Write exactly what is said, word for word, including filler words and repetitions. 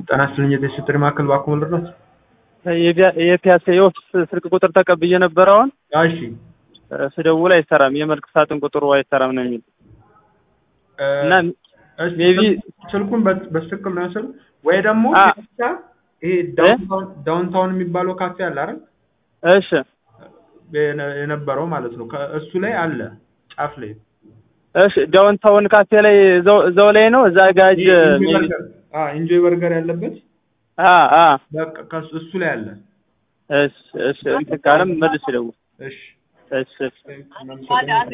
ጤና ይስጥልኝ የቴሌ ማዕከል ባክዎ ልርዳዎት? የፒያሳ የኦፊስ ስልክ ቁጥር ተቀብዬ ነበር አሁን እሺ ስደውል አይሰራም የመልክ ሳጥን ቁጥሩ አይሰራም ነው የሚል እና ሜቢ ስልኩን በትክክል ነው ያሰሩ ወይ ደግሞ ፒያሳ ይሄ ዳውንታውን ዳውንታውን የሚባለው ካፌ አለ አይደል? እሺ የነበረው ማለት ነው እሱ ላይ አለ ጫፍ ላይ እሺ ዳውንታውን ካፌ ላይ እዛው ላይ ነው እዛ ጋጅ ሜቢ አ ኢንጆይ በርገር ያለበት አ አ በቃ እሱ ላይ አለ እሺ እሺ እንትን ካለም መልስ ደውል እሺ እሺ